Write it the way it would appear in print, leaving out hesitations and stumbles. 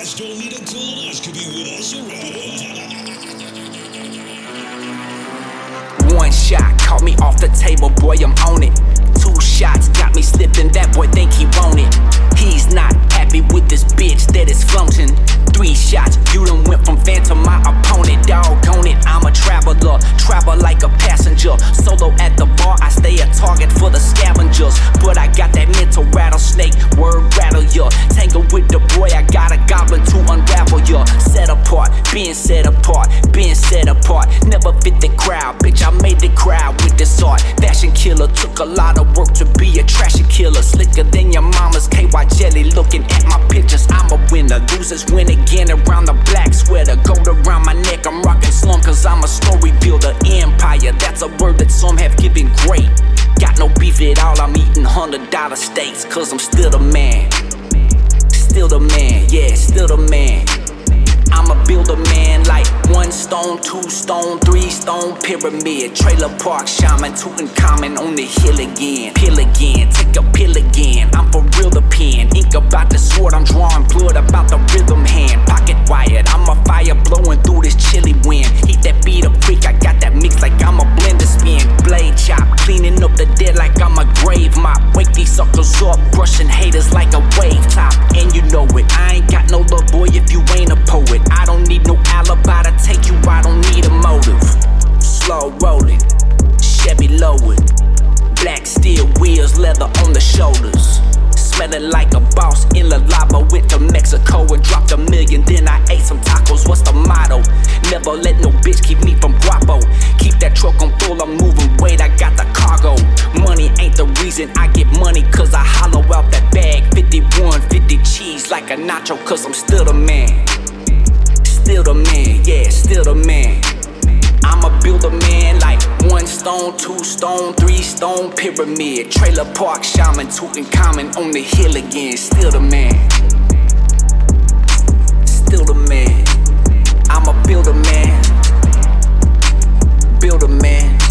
just don't need a colonoscopy with us around. One shot caught me off the table, boy, I'm on it. Two shots got me slipping, that boy think he want it. He's not happy with this bitch that is flaunting. Three shots, you done went from fan to my opponent. Doggone it, I'm a traveler, travel like a passenger. Solo at the bar, I stay a target for the scavengers. But I got that mental rattlesnake, word rattle ya. Tangle with the boy, I got a goblin to unravel ya. Set apart, being set apart, being set apart. Never fit the crowd, bitch, I made the crowd with this art. Fashion killer, took a lot of work to be a trashy killer. Slicker than your mama's KY jelly. Looking at my pictures, I'm a winner. Losers win again around the black sweater. Gold around my neck, I'm rocking slum cause I'm a story builder. Empire, that's a word that some have given great. Got no beef at all, I'm eating $100 steaks cause I'm still the man. Still the man, yeah, still the man. I'ma build a man like 1 stone, 2 stone, 3 stone pyramid. Trailer park shaman, Tutankhamun on the hill again. Pill again, take a pill again. I'm for real the pen. Ink about the sword, I'm drawing blood about the rhythm hand. Pocket wired, I'm a fire blowing through this chilly wind. Heat that beat up quick, I got that mix like I'm a blender spin. Blade chop, cleaning up the dead like I'm a grave mop. Wake these suckers up, brushing haters like a wave top. And you know it, I ain't got no love boy if you ain't a poet. I don't need no alibi to take you, I don't need a motive. Slow rolling, Chevy lowered. Black steel wheels, leather on the shoulders. Smelling like a boss in La Lava. Went to Mexico and dropped $1 million. Then I ate some tacos, what's the motto? Never let no bitch keep me from guapo. Keep that truck on full, I'm moving weight, I got the cargo. Money ain't the reason I get money cause I hollow out that bag. 51, 50 cheese like a nacho cause I'm still the man. Still the man, yeah, still the man. I'ma build a man like 1 stone, 2 stone, 3 stone pyramid. Trailer park shaman, Tutankhamun on the hill again. Still the man. Still the man. I'ma build a man. Build a man.